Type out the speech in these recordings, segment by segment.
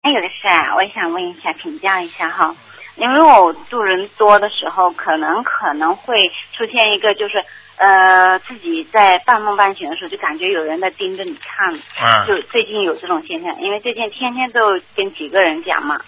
还有的是啊，我也想问一下，请教一下哈，因为我渡人多的时候，可能会出现一个就是自己在半梦半醒的时候，就感觉有人在盯着你看，就最近有这种现象，因为最近天天都跟几个人讲嘛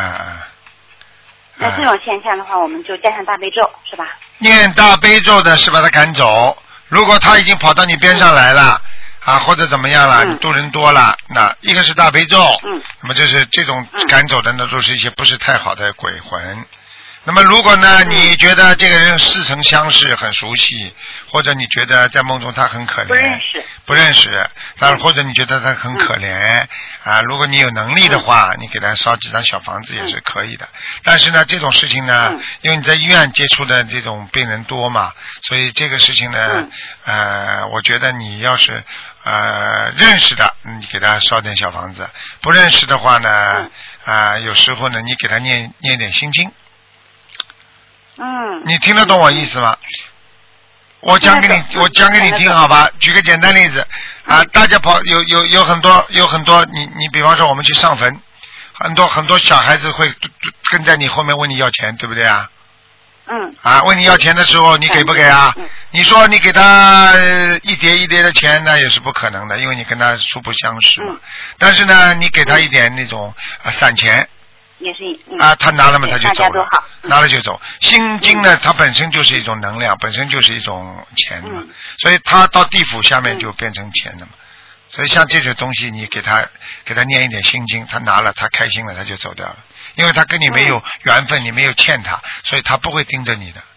那这种现象的话，我们就加上大悲咒，是吧？ 念大悲咒的是把他赶走，如果他已经跑到你边上来了。或者怎么样了？你渡人多了，那一个是大悲咒，那么就是这种赶走的呢，都是一些不是太好的鬼魂。那么如果呢，你觉得这个人似曾相识，很熟悉，或者你觉得在梦中他很可怜，不认识，但或者你觉得他很可怜如果你有能力的话，你给他烧几张小房子也是可以的。但是呢，这种事情呢，因为你在医院接触的这种病人多嘛，所以这个事情呢，我觉得你要是认识的，你给他烧点小房子；不认识的话呢，有时候呢，你给他念点心经。你听得懂我意思吗？我讲给你听好吧。举个简单例子大家有很多你比方说我们去上坟，很多小孩子会跟在你后面问你要钱，对不对啊？问你要钱的时候，你给不给啊？你说你给他一叠一叠的钱，那也是不可能的，因为你跟他素不相识嘛。但是呢，你给他一点那种散钱。 也是他拿了嘛，他就走了，拿了就走。心经呢，它本身就是一种能量，本身就是一种钱嘛，所以他到地府下面就变成钱了嘛。所以像这些东西，你给他念一点心经，他拿了，他开心了，他就走掉了，因为他跟你没有缘分，你没有欠他，所以他不会盯着你的。